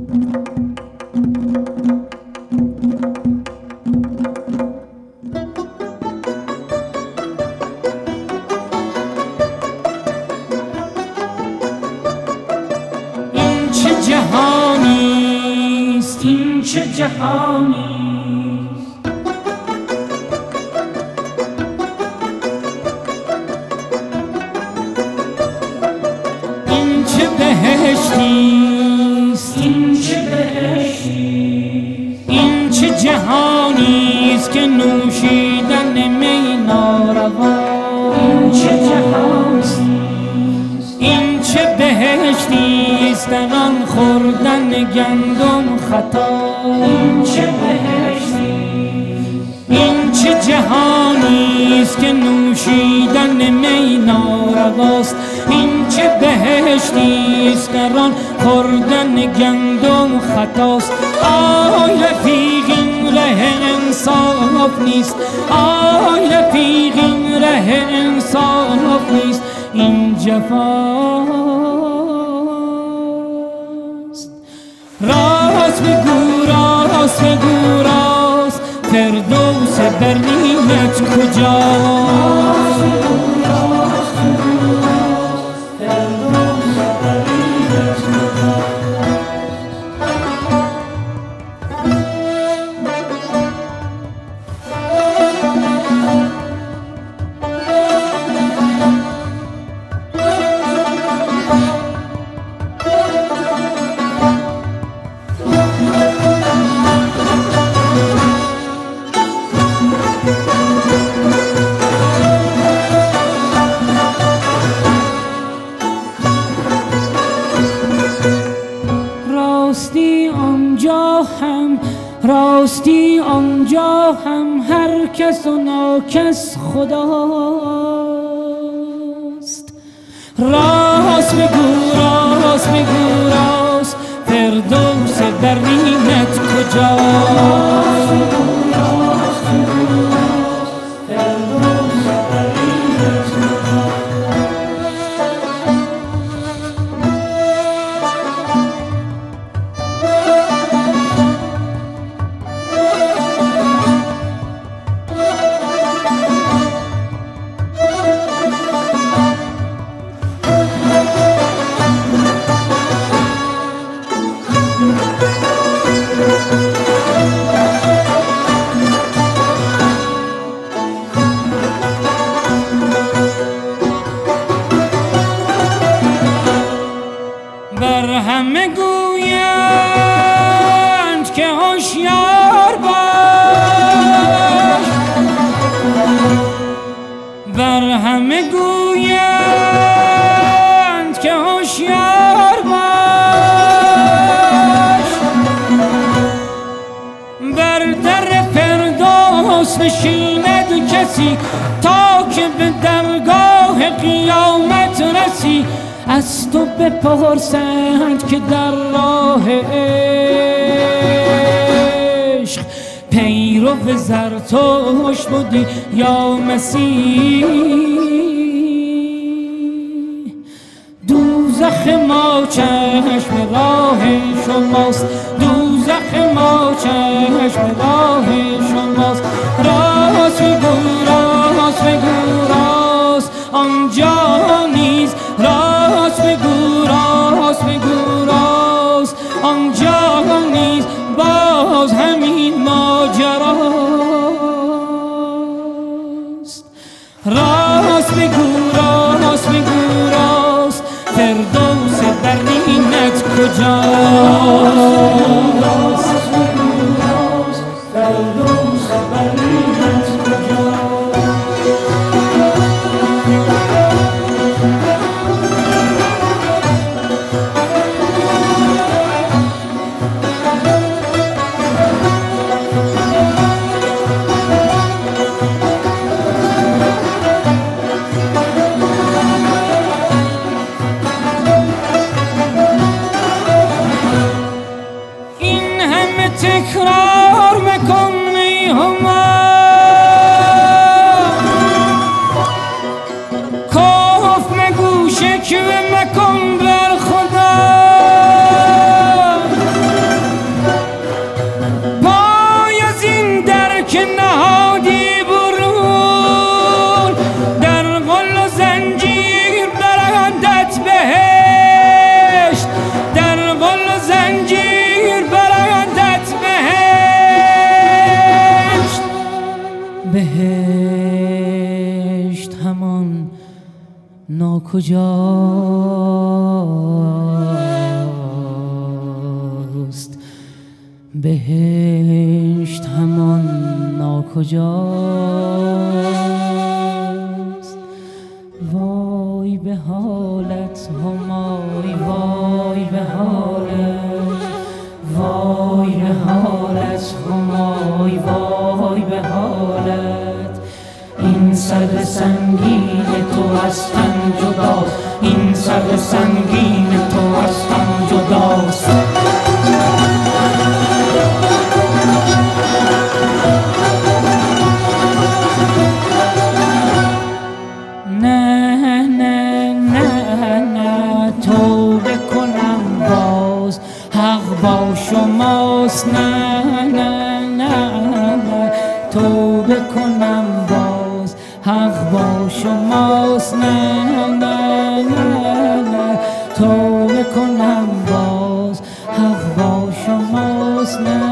این چه جهانیست، این چه جهانیست، این چه بهشتیست، این چه بهشتیست، این چه جهانیست که نوشیدن می ناروا، این چه جهانیست، این چه بهشتیست در آن خوردن گندم خطا، این چه بهشتیست، این چه جهانیست که نوشیدن می نارواست، این چه بهشتیست در آن خوردن گندم خطاست. آی رفیق این ره انصاف نیست، آی رفیق این ره انصاف نیست، این جفاست. راست بگو راست بگو راست، فردوس برینت کجاست؟ راستی آنجا هم هر کس و ناکس خداست. راست بگو راست بگو راست، فردوس برینت کجاست؟ بر همه گویند که هوشیار باش، بر همه گویند که هوشیار باش، بر در فردوس نشیند کسی تا که به درگاه قیامت رسی. از تو بپرسند که در راه عشق پیرو زرتشت بودی یا مسیح. دوزخ ما چشم راه شماست، دوزخ ما چشم راه شماست. راست بگو راست بگو راست، آنجا نیست. راست بگو راست بگو راست، آنجا نیست. باز همین ماجراست. راست بگو راست بگو راست، فردوس برینت کجاست؟ فردوس برینت کجاست؟ تکرار مکن ای همام، کف مگو شکوه مکن بر خدا. ناکجاست، بهشت همان ناکجاست. وای به حالت همای، وای به حالت، وای به حالت همای، وای به حالت. این سر سنگین تو از تن جداست، این سر سنگین تو از تن جداست. نه نه نه نه توبه کنم باز، حق با شماست. نه نه نه نه توبه کنم باز، حق با شماست. نه نه نه نه توبه کنم باز، حق با شماست. نه